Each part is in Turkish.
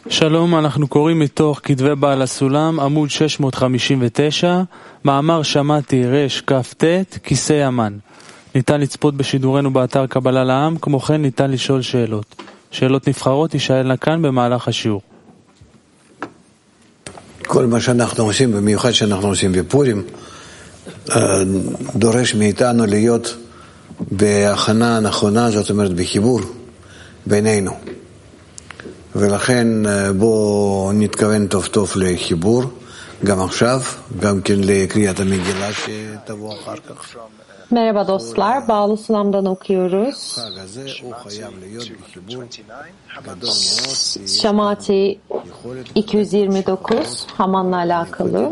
שלום, אנחנו קוראים מתוך כתבי בעל הסולם, עמוד 659, מאמר שמעתי רש כ"ט, כיסא המן. ניתן לצפות בשידורנו באתר קבלה לעם, כמו כן ניתן לשאול שאלות. שאלות נבחרות יישאלנה כאן במהלך השיעור. כל מה שאנחנו עושים, במיוחד שאנחנו עושים בפורים, דורש מאיתנו להיות בהכנה נכונה, זאת אומרת בחיבור בינינו. ולכן בואו נתכוון טוב טוב לחיבור, גם עכשיו, גם כן לקריאת המגילה שתבוא אחר כך. Merhaba dostlar, Bağlı Sulam'dan okuyoruz. Şamati 229, Haman'la alakalı.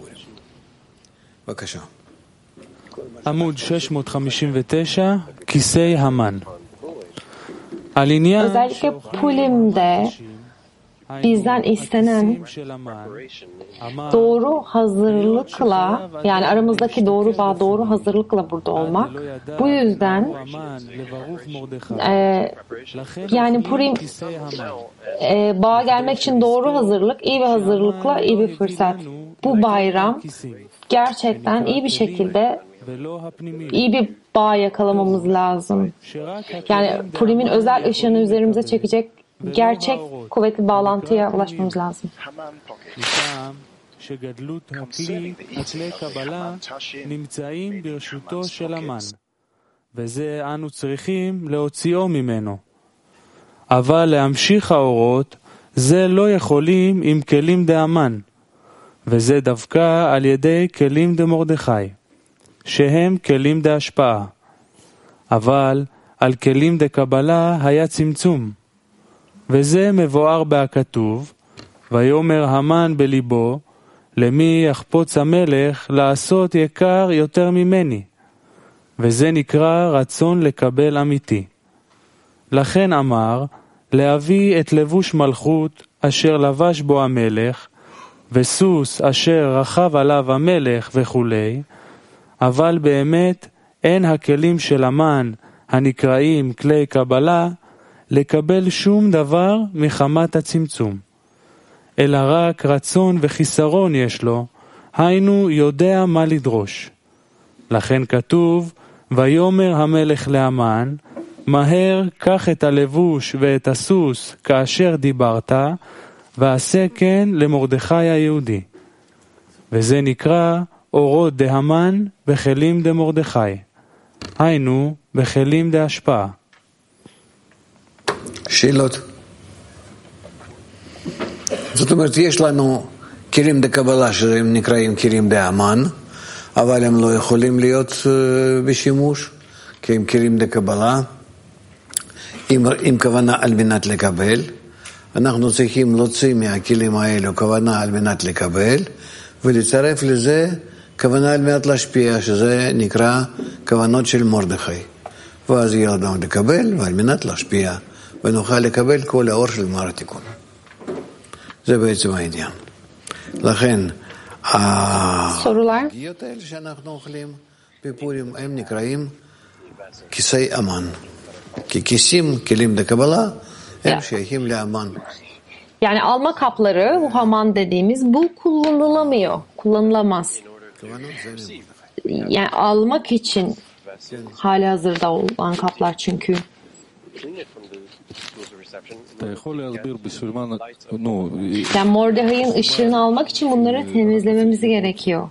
עמוד 659, כיסא המן. Özellikle Pulim'de bizden istenen doğru hazırlıkla, yani aramızdaki doğru bağ, doğru hazırlıkla burada olmak. Bu yüzden yani Purim bağa gelmek için doğru hazırlık, iyi bir hazırlıkla iyi bir fırsat. Bu bayram gerçekten iyi bir şekilde iyi bir bağ yakalamamız lazım. Yani Purim'in özel ışığını üzerimize çekecek gerçek kuvvetli bağlantıya ulaşmamız lazım. שגדלות הכלי קבלה נמצאים ברשותו של המן, וזה אנו צריכים להוציאו ממנו. אבל להמשיך האורות זה לא יכולים עם כלים דהמן, וזה דווקא על ידי כלים דמרדכי, שהם כלים דהשפעה. אבל על כלים דקבלה היה צמצום, וזה מבואר בהכתוב, ויאמר המן בליבו, למי יחפוץ המלך לעשות יקר יותר ממני, וזה נקרא רצון לקבל אמיתי. לכן אמר, להביא את לבוש מלכות אשר לבש בו המלך, וסוס אשר רכב עליו המלך וכו', אבל באמת אין הכלים של המן הנקראים כלי קבלה לקבל שום דבר מחמת הצמצום, אלא רק רצון וחיסרון יש לו, היינו יודע מה לדרוש. לכן כתוב, ויאמר המלך להמן, מהר קח את הלבוש ואת הסוס כאשר דיברת, ועשה כן למרדכי היהודי. וזה נקרא אורות דהמן בכלים דמרדכי, היינו בכלים דהשפעה. שאלות. זאת אומרת, יש לנו כלים דקבלה שהם נקראים כלים דהמן, אבל הם לא יכולים להיות בשימוש, כי הם כלים דקבלה, עם כוונה על מנת לקבל. אנחנו צריכים להוציא מהכלים האלו כוונה על מנת לקבל, ולצרף לזה כוונה על מנת להשפיע, שזה נקרא כוונות של מרדכי. ואז יהיה לנו לקבל ועל מנת להשפיע, ונוכל לקבל כל האור של גמר התיקון. זה בעצם העניין. לכן, הפגיעות האלה שאנחנו אוכלים בפורים, הם נקראים כיסי המן. כי כיסים, כלים דקבלה, הם שייכים להמן. Yani alma kapları, bu haman dediğimiz, bu kullanılamıyor, kullanılamaz. Yani almak için hali hazırda olan kaplar çünkü. Yani Mordechai'nin ışığını almak için bunları temizlememiz gerekiyor.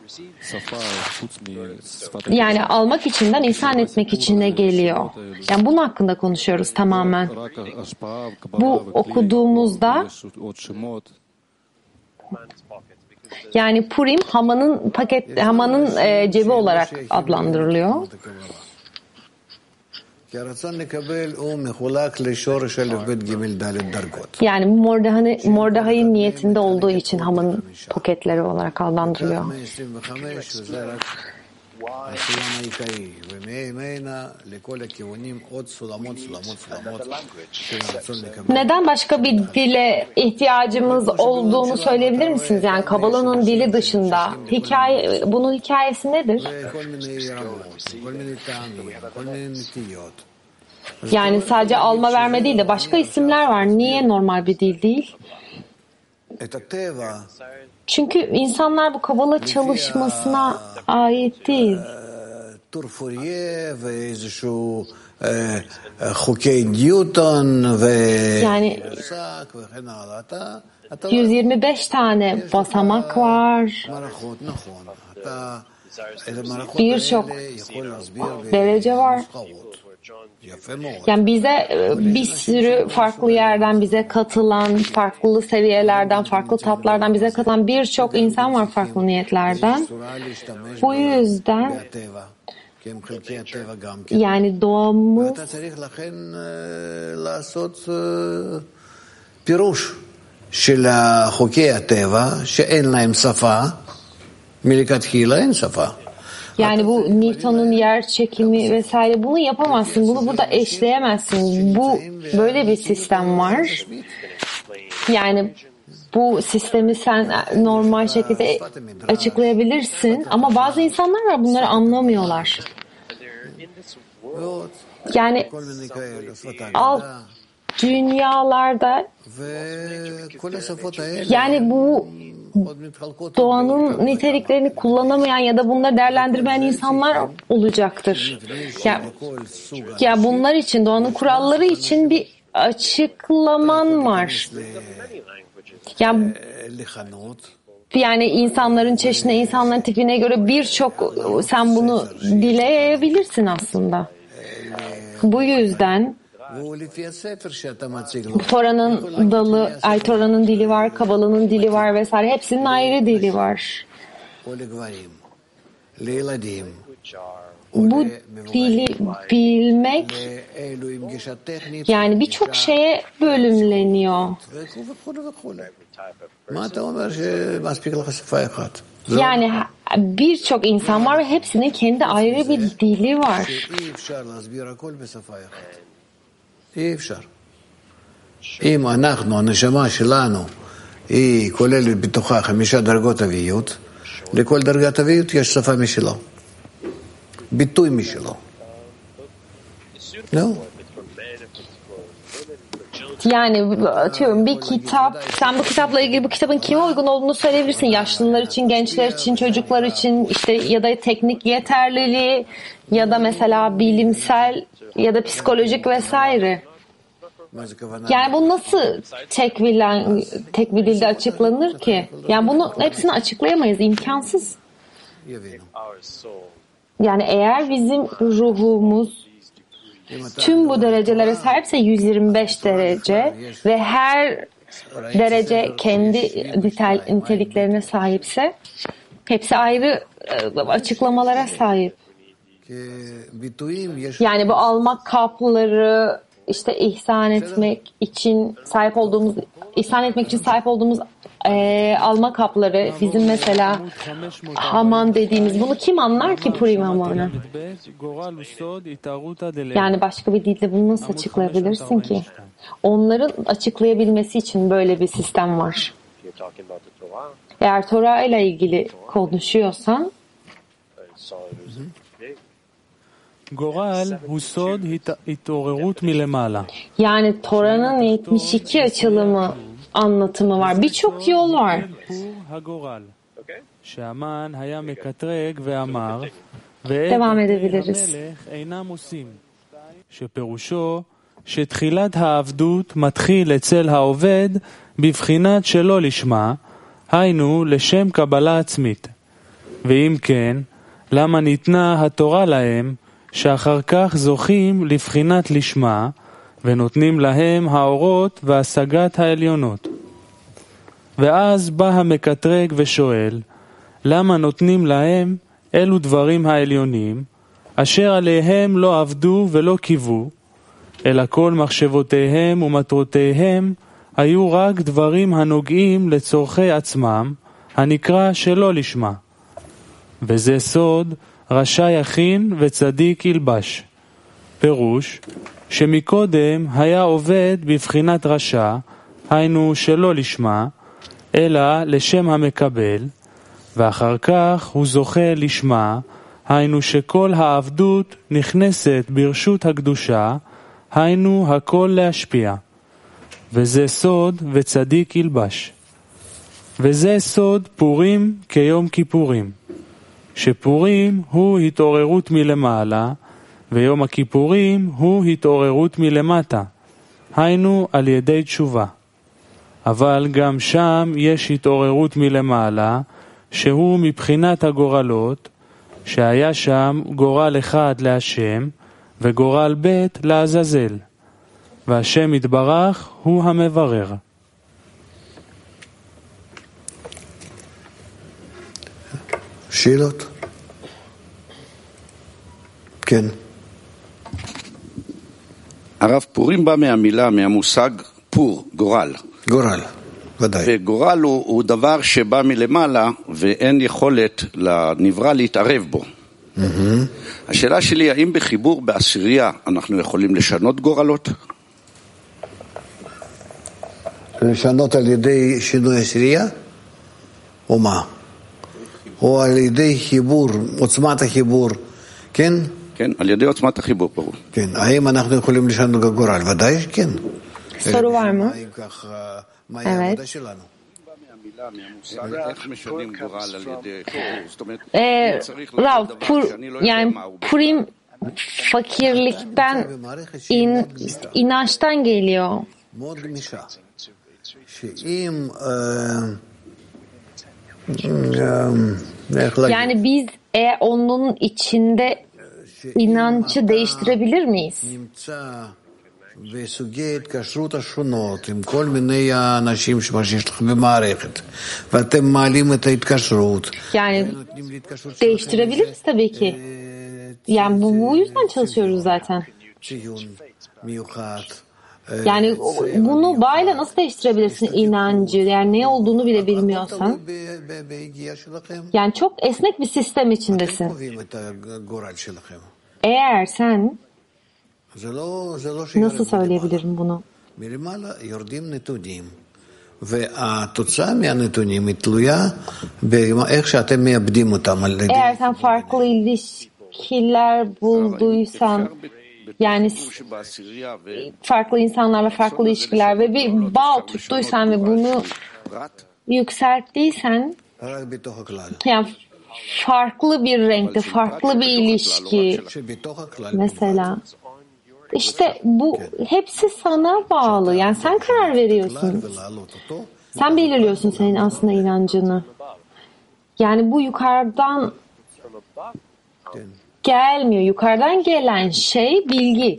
Yani almak içinden ihsan etmek için de geliyor. Yani bunun hakkında konuşuyoruz tamamen. Bu okuduğumuzda yani Purim Haman'ın cebi olarak adlandırılıyor. Yani Mordechai'nin niyetinde olduğu için Haman'ın paketleri olarak adlandırılıyor. Neden başka bir dile ihtiyacımız olduğunu söyleyebilir misiniz? Yani Kabala'nın dili dışında. Bunun hikayesi nedir? Yani sadece alma verme değil de başka isimler var. Niye normal bir dil değil? Çünkü insanlar bu kabala çalışmasına ait değil. Yani 125 tane basamak var. Birçok derece var. Yani bize bir sürü farklı yerden bize katılan, farklı seviyelerden, farklı tatlardan bize katılan birçok insan var farklı niyetlerden. Bu yüzden yani doğamız של חוקי הטבע שאין להם שפה, מלכתחילה אין שפה. Yani bu Newton'un yer çekimi vesaire bunu yapamazsın. Bunu burada eşleyemezsin. Bu böyle bir sistem var. Yani bu sistemi sen normal şekilde açıklayabilirsin ama bazı insanlar var bunları anlamıyorlar. Yani alt dünyalarda yani bu doğanın niteliklerini kullanamayan ya da bunları değerlendirmeyen insanlar olacaktır. Ya bunlar için doğanın kuralları için bir açıklaman var. Yani insanların çeşidine, insanların tipine göre birçok sen bunu dileyebilirsin aslında. Bu yüzden Tora'nın dalı, Tora'nın dili var, Kabala'nın dili var vesaire. Hepsinin ayrı dili var. Bu dili bilmek yani birçok şeye bölümleniyor. Yani birçok insan var ve hepsinin kendi ayrı bir dili var. אי אפשר. אם אנחנו, הנשמה שלנו, היא כוללת בתוכה 5 דרגות אביות, לכל דרגת אביות יש שפה משלו. ביטוי משלו. לא? Yani atıyorum bir kitap, sen bu kitapla ilgili bu kitabın kime uygun olduğunu söyleyebilirsin. Yaşlılar için, gençler için, çocuklar için işte ya da teknik yeterliliği ya da mesela bilimsel ya da psikolojik vesaire. Yani bu nasıl tek bir dilde açıklanır ki? Yani bunu hepsini açıklayamayız. İmkansız. Yani eğer bizim ruhumuz tüm bu derecelere sahipse 125 derece ve her derece kendi niteliklerine sahipse hepsi ayrı açıklamalara sahip. Yani bu almak kapları işte ihsan etmek için sahip olduğumuz alma kapları bizim mesela Haman dediğimiz bunu kim anlar ki Purim Haman'ı? Yani başka bir dilde bunu nasıl açıklayabilirsin ki? Onların açıklayabilmesi için böyle bir sistem var. Eğer Torah ile ilgili konuşuyorsan yani Tora'nın 72 açılımı anlatımı var. Birçok yol var. Devam edebiliriz. שתחילת העבדות מתחיל אצל העובד בבחינת שלא לשמה, היינו לשם קבלה עצמית. ואם כן, למה ניתנה התורה להם, שאחר כך זוכים לבחינת לשמה, ונותנים להם האורות והשגת העליונות. ואז בא המקטרג ושואל, למה נותנים להם אלו דברים העליונים, אשר עליהם לא עבדו ולא קיוו, אלא כל מחשבותיהם ומטרותיהם היו רק דברים הנוגעים לצורכי עצמם, הנקרא שלא לשמה. וזה סוד רשע יכין וצדיק ילבש. פירוש שמקודם היה עובד בבחינת רשע, היינו שלא לשמה, אלא לשם המקבל, ואחר כך הוא זוכה לשמה, היינו שכל העבדות נכנסת ברשות הקדושה, היינו הכל להשפיע. וזה סוד וצדיק ילבש. וזה סוד פורים כיום כיפורים, שפורים הוא התעוררות מלמעלה, ויום הכיפורים הוא התעוררות מלמטה, היינו על ידי תשובה. אבל גם שם יש התעוררות מלמעלה, שהוא מבחינת הגורלות, שהיה שם גורל אחד להשם, וגורל ב' לעזאזל. והשם יתברך הוא המברר. שאלות? כן. הרב, פורים בא מהמושג פור, גורל. גורל, ודאי. וגורל הוא דבר שבא מלמעלה ואין יכולת לנברא להתערב בו. השאלה שלי, האם בחיבור בעשירייה אנחנו יכולים לשנות גורלות? לשנות על ידי שינוי עשירייה? או מה? או על ידי חיבור, עוצמת החיבור, כן? כן, על ידי עוצמת החיבור, ברור. כן, האם אנחנו יכולים לשנות גורל? ודאי שכן. Soru var mı? מה היא העבודה שלנו? איך משנים גורל על ידי חיבור? זאת אומרת, Rav, yani Purim fakirlikten, inançtan geliyor. מאוד גמישה. שאם Yani biz onun içinde inancı değiştirebilir miyiz? נמצא בסוגי התקשרות השונות עם כל מיני האנשים שיש לכם במערכת ואתם מעלים את ההתקשרות. Yani değiştirebiliriz tabii ki. Yani bu yüzden çalışıyoruz zaten. ציון מיוחד. Yani bunu bağıyla nasıl değiştirebilirsin inancı? Yani ne olduğunu bile bilmiyorsan. Yani çok esnek bir sistem içindesin. Eğer sen nasıl söyleyebilirim bunu? Eğer sen farklı ilişkiler bulduysan, yani farklı insanlarla farklı ilişkiler ve bir bağ oturttuysan ve bunu yükselttiysen, yani farklı bir renkte, farklı bir ilişki mesela, işte bu hepsi sana bağlı. Yani sen karar veriyorsun. Sen belirliyorsun senin aslında inancını. Yani bu yukarıdan gelmiyor. Yukarıdan gelen şey bilgi.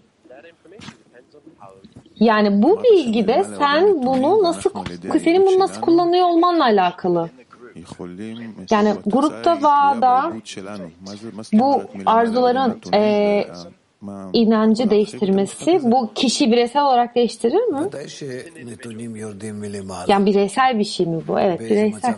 Yani bu bilgide sen bunu nasıl, senin bunu nasıl kullanıyor olmanla alakalı. Yani grupta bağda bu arzuların inancı değiştirmesi, bu kişi bireysel olarak değiştirir mi? Yani bireysel bir şey mi bu? Evet, bireysel.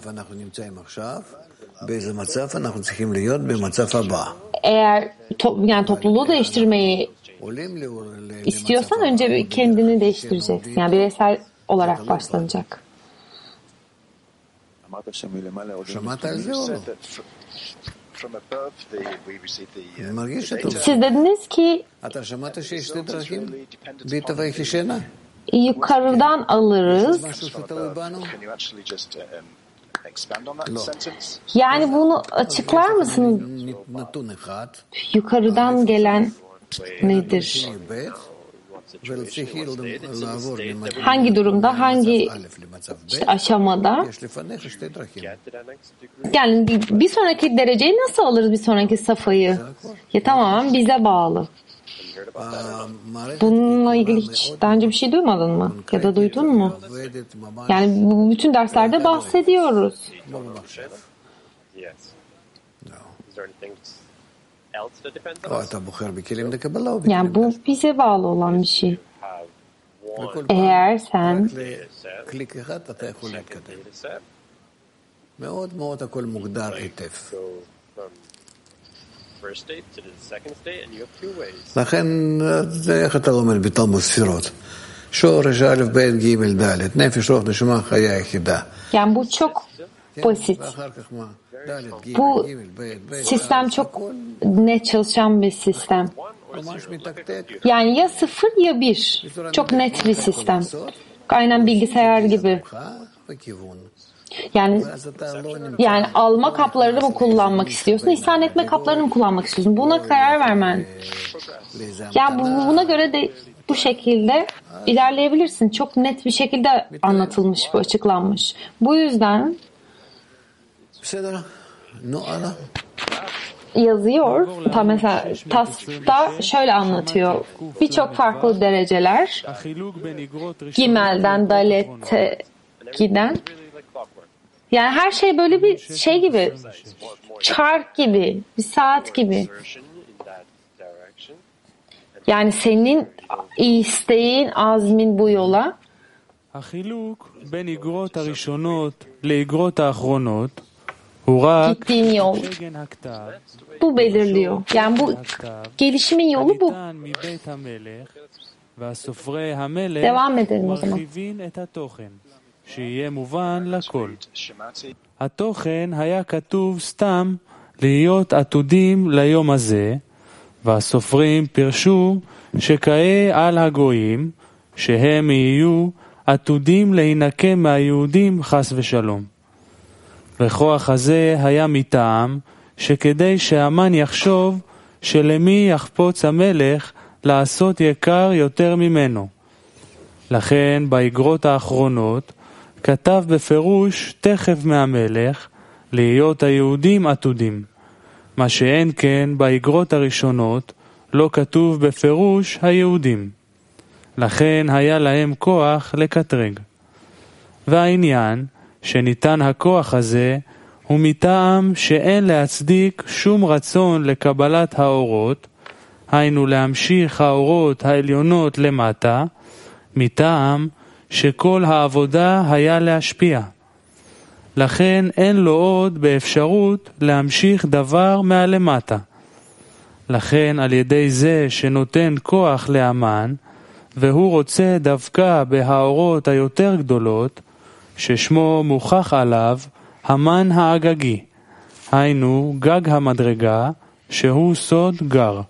Eğer yani topluluğu değiştirmeyi istiyorsan önce kendini değiştireceksin. Yani bireysel olarak başlanacak. Siz dediniz ki yukarıdan alırız. Yani bunu açıklar mısınız? Yukarıdan gelen nedir? Hangi durumda, hangi aşamada? Yani bir sonraki dereceyi nasıl alırız, bir sonraki safhayı? Ya tamamen bize bağlı. Bununla ilgili hiç daha önce bir şey duymadın mı? Ya da duydun mu? Yani bu bütün derslerde bahsediyoruz. Yani bu bize bağlı olan bir şey. Eğer sen לכן, איך אתה לומד בתלמוד ספירות? שורש א' ב' ג' ד' נפש רוח נשמה חיה יחידה. Yani bu çok basit. Bu sistem çok net çalışan bir sistem. Yani ya 0 ya 1. Çok net bir sistem. Aynen bilgisayar gibi. Yani alma kaplarını mı kullanmak istiyorsun, ihsan etme kaplarını mı kullanmak istiyorsun? Buna karar vermen. Yani buna göre de bu şekilde ilerleyebilirsin. Çok net bir şekilde anlatılmış, bu açıklanmış. Bu yüzden yazıyor. Mesela TAS'ta şöyle anlatıyor. Birçok farklı dereceler. Gimel'den Dalet'e giden. Yani her şey böyle bir şey gibi. Çark gibi. Bir saat gibi. Yani senin isteğin, azmin bu yola. Gittiğin yol. Bu belirliyor. Yani bu gelişimin yolu bu. Devam edelim o zaman. שיהיה מובן לכל. התוכן היה כתוב סתם להיות עתודים ליום הזה, והסופרים פירשו שכאה על הגויים, שהם יהיו עתודים להינקם מהיהודים חס ושלום. וכוח הזה היה מטעם שכדי שהמן יחשוב שלמי יחפוץ המלך לעשות יקר יותר ממנו. לכן באגרות האחרונות כתב בפירוש תכף מהמלך להיות היהודים עתודים. מה שאין כן באגרות הראשונות לא כתוב בפירוש היהודים. לכן היה להם כוח לקטרג. והעניין שניתן הכוח הזה הוא מטעם שאין להצדיק שום רצון לקבלת האורות, היינו להמשיך האורות העליונות למטה, מטעם שכל העבודה היה להשפיע. לכן אין לו עוד באפשרות להמשיך דבר מהלמטה. לכן על ידי זה שנותן כוח לאמן, והוא רוצה דווקא בהאורות היותר גדולות, ששמו מוכח עליו המן האגגי, היינו גג המדרגה, שהוא סוד גר.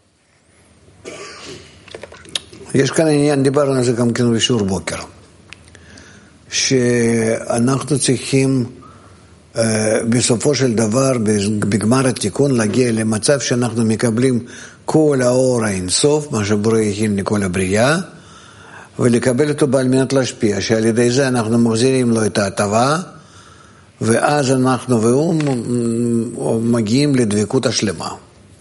יש כאן עניין, דיברנו על זה גם כן בשיעור בוקר. שאנחנו צריכים בסופו של דבר בגמר התיקון להגיע למצב שאנחנו מקבלים כל האור האינסוף, מה שבורא הכין לכל הבריאה, ולקבל אותו על מנת להשפיע, שעל ידי זה אנחנו מחזירים לו את ההטבה, ואז אנחנו והוא מגיעים לדבקות השלמה.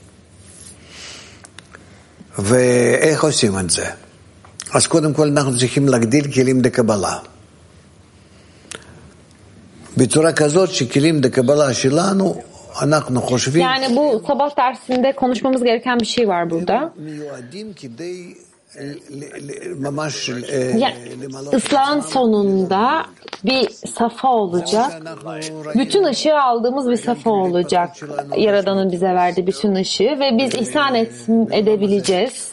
ואיך עושים את זה? אז קודם כל אנחנו צריכים להגדיל כלים דקבלה. בצורה כזאת שכלים דקבלה שלנו, אנחנו חושבים... Yani bu sabah dersinde konuşmamız gereken bir şey var burada. Islahın sonunda bir safa olacak. Bütün ışığı aldığımız bir safa olacak. Yaradan'ın bize verdiği bütün ışığı ve biz ihsan edebileceğiz.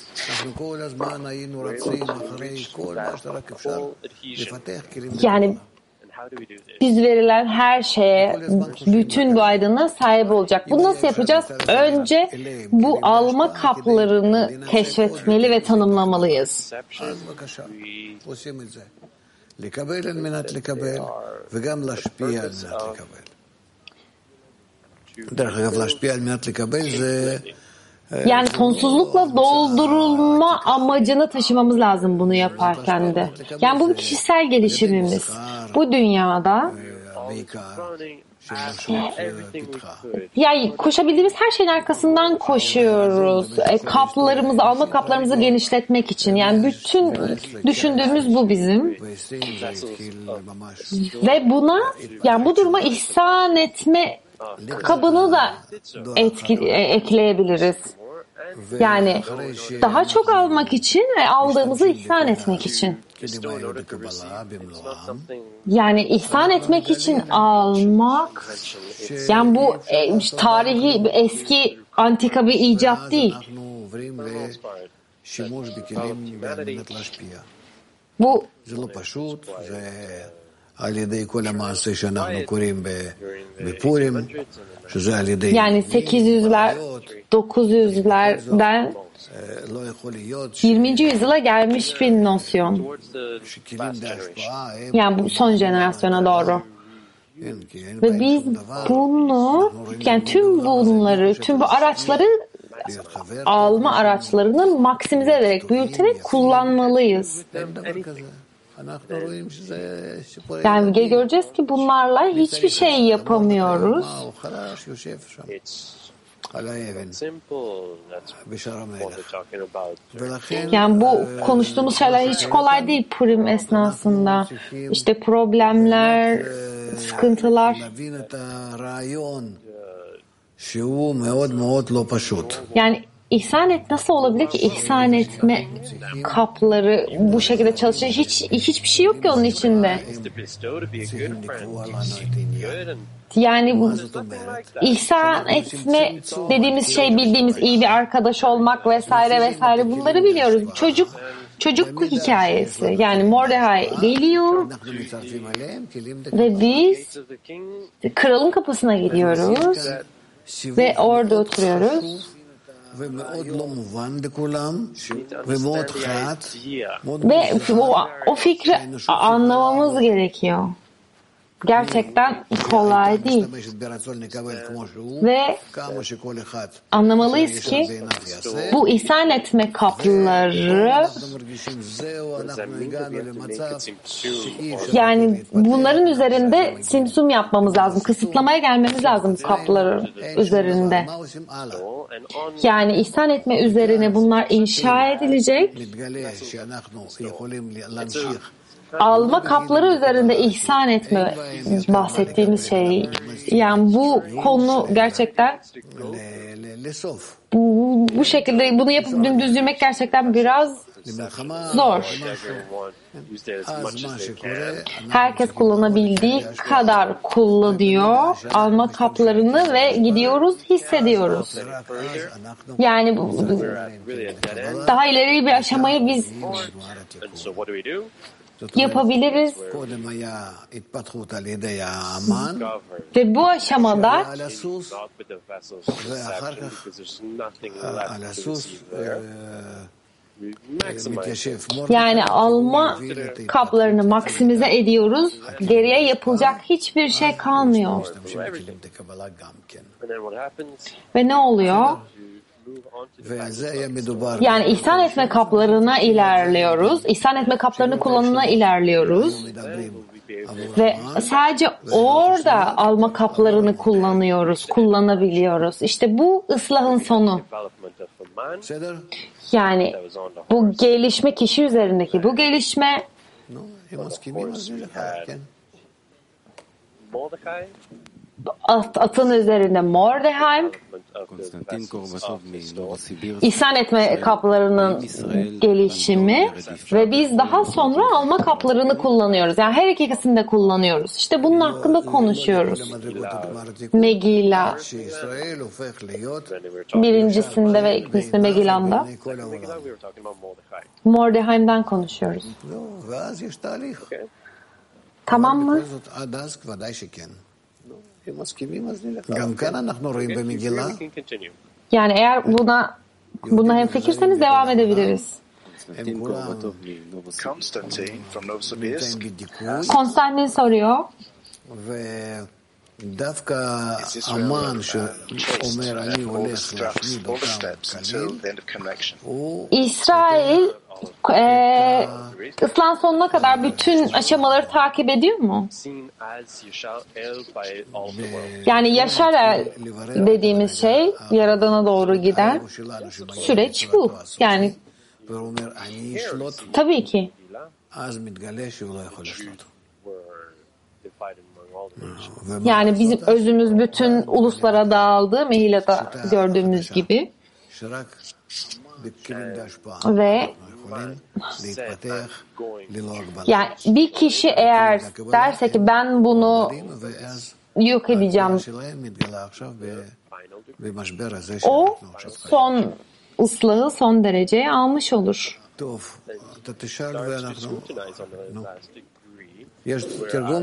Yani biz verilen her şeye, bütün bu aydınlığa sahip olacak. Bunu nasıl yapacağız? Önce bu alma kaplarını keşfetmeli ve tanımlamalıyız. Yani sonsuzlukla doldurulma amacını taşımamız lazım bunu yaparken de. Yani bu bir kişisel gelişimimiz. Bu dünyada yani koşabildiğimiz her şeyin arkasından koşuyoruz. Kaplarımızı, alma kaplarımızı genişletmek için. Yani bütün düşündüğümüz bu bizim. Ve buna, yani bu duruma ihsan etme kabını da ekleyebiliriz. Yani daha çok almak için ve aldığımızı ihsan etmek için. Yani ihsan etmek için almak, yani bu tarihi, eski, antika bir icat değil. Bu yani 800'ler, 900'lerden 20. yüzyıla gelmiş bir nosyon. Yani bu son jenerasyona doğru. Ve biz bunu, yani tüm bunları, tüm bu araçları alma araçlarını maksimize ederek, büyüterek kullanmalıyız. Yani göreceğiz ki bunlarla hiçbir şey yapamıyoruz. Yani bu konuştuğumuz şeyler hiç kolay değil Purim esnasında. İşte problemler, sıkıntılar. Yani ihsan et nasıl olabilir ki ihsan etme kapları bu şekilde çalışıyor? Hiçbir şey yok ki onun içinde. Yani bu ihsan etme dediğimiz şey bildiğimiz iyi bir arkadaş olmak vesaire vesaire bunları biliyoruz. Çocuk hikayesi. Yani Mordecai geliyor ve biz kralın kapısına gidiyoruz ve orada oturuyoruz. Ve o fikri anlamamız gerekiyor. Gerçekten kolay değil. Ve anlamalıyız ki bu ihsan etme kapları, yani bunların üzerinde simsum yapmamız lazım. Kısıtlamaya gelmemiz lazım bu kapların üzerinde. Yani ihsan etme üzerine bunlar inşa edilecek. Alma kapları üzerinde ihsan etme bahsettiğimiz şey. Yani bu konu gerçekten bu şekilde bunu yapıp dümdüz yürümek gerçekten biraz zor. Herkes kullanabildiği kadar kullanıyor alma kaplarını ve gidiyoruz, hissediyoruz. Yani daha ileri bir aşamayı biz yapabiliriz. Ve bu aşamada yani alma kaplarını maksimize ediyoruz. Geriye yapılacak hiçbir şey kalmıyor. Ve ne oluyor? Yani ihsan etme kaplarına ilerliyoruz. İhsan etme kaplarını kullanımına ilerliyoruz. Ve sadece orada alma kaplarını kullanabiliyoruz. İşte bu ıslahın sonu. Yani bu gelişme, kişi üzerindeki bu gelişme atın üzerinde Mordecai, ihsan etme kaplarının gelişimi ve biz daha sonra alma kaplarını kullanıyoruz. Yani her ikisini de kullanıyoruz. İşte bunun hakkında konuşuyoruz. Megillah birincisinde ve ikincisinde Megillah'da Mordecai'den konuşuyoruz. Tamam mı? Yani eğer buna hemfikirseniz devam edebiliriz. Konstantin soruyor. İsrail ıslah sonuna kadar bütün aşamaları takip ediyor mu? Yani Yaşar dediğimiz şey Yaradan'a doğru giden süreç bu. Yani tabii ki. Yani bizim özümüz bütün uluslara dağıldı Mehilla'da gördüğümüz gibi. Ve yani bir kişi eğer derse ki ben bunu yok edeceğim, o son ıslahı son dereceye almış olur. יש תרגום?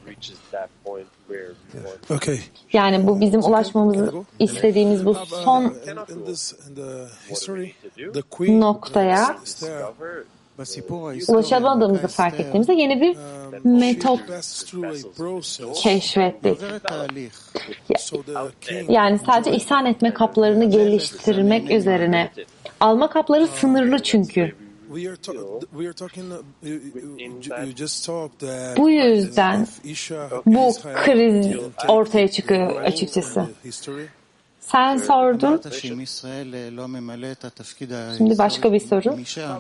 Okay. Yani bu bizim ulaşmamızı istediğimiz bu son In the history, the queen noktaya Esther, ulaşamadığımızı fark ettiğimizde yeni bir metot she passed through a process. keşfettik. So the king, Yani sadece ihsan etme kaplarını geliştirmek üzerine. Alma kapları sınırlı çünkü. we are talking. You just talked that Bu yüzden Isha, bu Israel, kriz ortaya çıkıyor açıkçası. history. Sen sordun. Şimdi başka bir soru.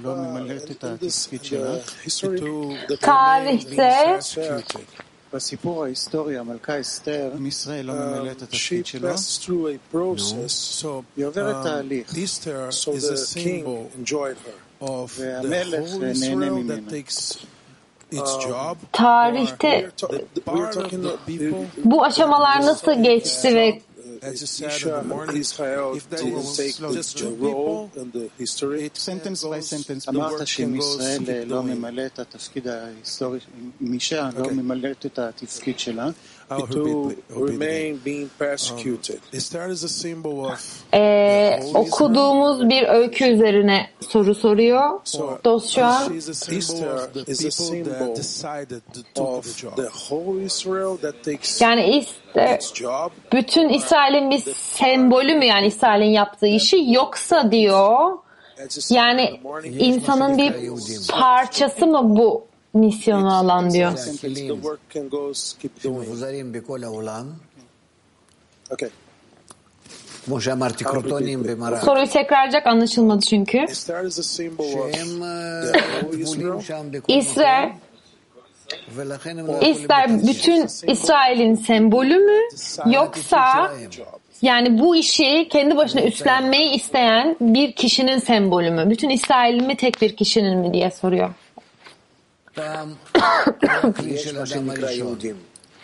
History to Tarihte בסיפור ההיסטורי, המלכה אסתר, ישראל לא ממלאת את she התפקיד שלו. passed through a process. So היא עוברת תהליך. Easter So is a the king symbol enjoyed her. of the והמלך whole נהנה Israel that ממנה. takes its job. tarihte The part of the people, bu aşamalar nasıl geçti ve as you said in the morning, if that was just two people in the history, סנטנס ביי סנטנס, the אמרת work שאם can go ישראל keep לא going. ממלא את התפקיד ההיסטורי, אם אישה לא ממלאת את התפקיד שלה, I'll to repeat it remain again. being persecuted. Esther is a symbol of okuduğumuz bir öykü üzerine soru soruyor. Dost şu an she's a symbol of the is a people symbol that decided to took of the job. the whole Israel that takes yani Its job. bütün İsrail'in bir sembolü mü yani İsrail'in yaptığı işi yoksa diyor yani insanın bir parçası mı bu misyonu alan diyor. the work can go keep going. שמפוזרים בכל העולם, Okay. כמו שאמרתי, קרוטונים במרק, Soruyu tekrarlayacak anlaşılmadı çünkü. Esther is a symbol of שהם the whole טבולים Israel. שם בכל İsrail, מקום, ולכן הם לא יכולים İsrail bütün İsrail'in sembolü mü yoksa yani bu işi kendi başına üstlenmeyi isteyen bir kişinin sembolü mü? Bütün İsrail'in mi tek bir kişinin mi diye soruyor. פעם היה כלי יש של מה אדם שנקרא הראשון, יהודים.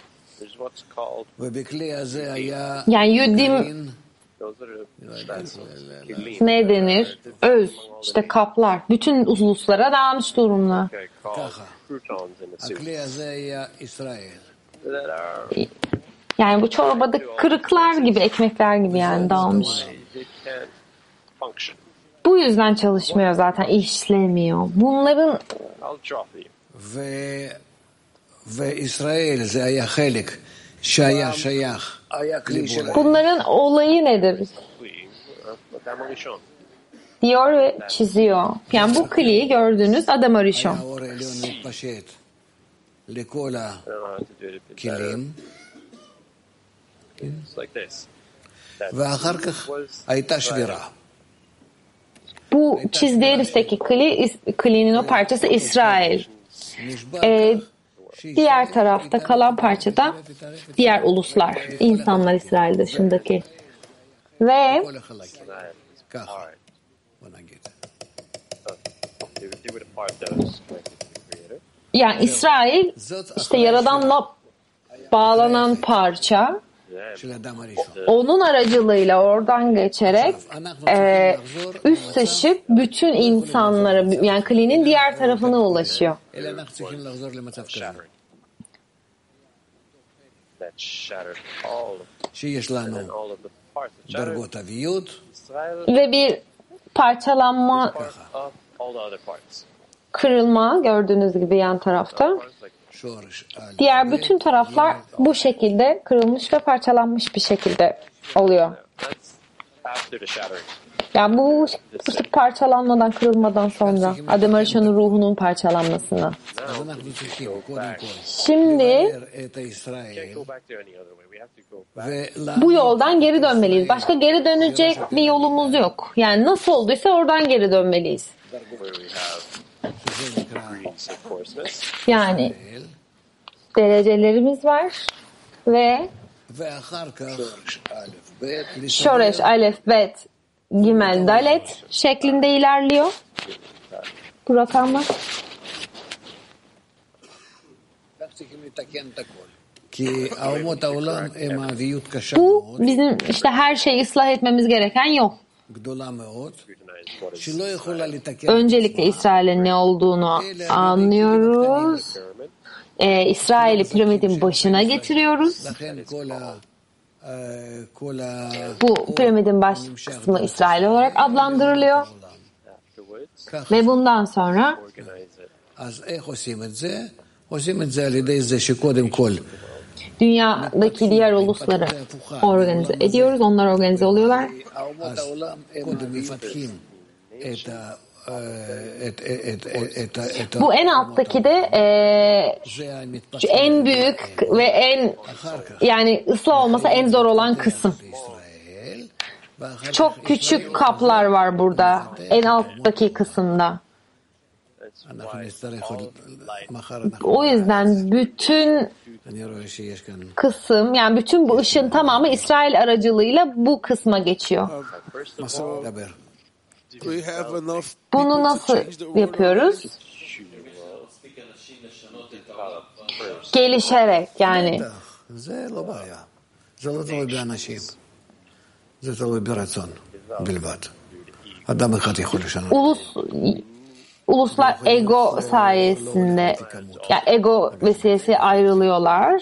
ובכלי הזה היה Yani Yudim גרעין, ne denir? Öz, işte kaplar. Bütün uluslara dağılmış durumda. ככה. הכלי הזה היה ישראל. Yani bu çorbada kırıklar gibi, ekmekler gibi yani dağılmış. Bu yüzden çalışmıyor zaten, işlemiyor. Bunların וישראל זה היה חלק שהיה שייך לבורא. bunların olayı nedir? Diyor ve çiziyor. Yani bu kliği gördüğünüz Adam Arishon. האור העליון מתפשט לכל הכלים, ואחר כך הייתה שבירה. Bu çizdiği üstteki kliğinin o parçası İsrail. נשבר Diğer tarafta kalan parçada diğer uluslar, insanlar İsrail dışındaki. Ve כל החלקים. ככה, בוא נגיד. yani İsrail işte Yaradan'la bağlanan parça, של אדם הראשון. onun aracılığıyla oradan geçerek üst taşıp bütün insanlara yani kliğinin diğer tarafına ulaşıyor. אלא אנחנו צריכים לחזור למצב כזה. שיש לנו דרגות אביות, Ve bir parçalanma, kırılma gördüğünüz gibi yan tarafta. שורש א', Diğer bütün taraflar bu şekilde kırılmış ve parçalanmış bir şekilde oluyor. Yani bu işte parçalanmadan, kırılmadan sonra Adam Arishon'un ruhunun parçalanmasından. אז אנחנו צריכים קודם כל Şimdi לבאר את הישראל, ולעמוד bu yoldan geri dönmeliyiz. Başka geri dönecek bir yolumuz yok. Yani nasıl olduysa oradan geri dönmeliyiz. שזה נקרא Yani derecelerimiz var ve ואחר כך א', ב', Şoreş, Alef, Bet, Gimel, Dalet şeklinde ilerliyor. Bu rakamlar. אנחנו צריכים לתקן את הכל. כי אומות העולם הם האביות קשה Bu מאוד, bizim işte her şeyi ıslah etmemiz gereken yol. גדולה מאוד, שלא יכולה לתקן. Öncelikle İsrail'in ne olduğunu anlıyoruz. İsrail'i piramidin başına getiriyoruz. Bu piramidin baş kısmı İsrail olarak adlandırılıyor. Ve bundan sonra dünyadaki diğer ulusları organize ediyoruz. Onlar organize oluyorlar. Bu en alttaki de en büyük ve en yani ıslah olmasa en zor olan kısım. Çok küçük kaplar var burada en alttaki kısımda. O yüzden bütün kısım yani bütün bu ışın tamamı İsrail aracılığıyla bu kısma geçiyor. Bunu nasıl yapıyoruz? Gelişerek yani. Uluslar ego sayesinde yani ego vesilesi ayrılıyorlar.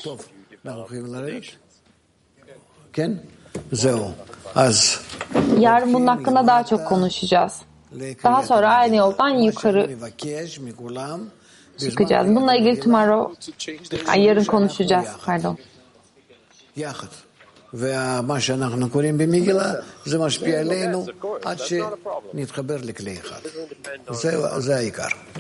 Yarın bunun hakkında daha çok konuşacağız. Daha sonra aynı yoldan yukarı çıkacağız. Bununla ilgili yarın konuşacağız. Pardon. ומה שאנחנו קוראים במגילה זה משפיע עלינו עד שנתחבר לכלי אחד. זה העיקר.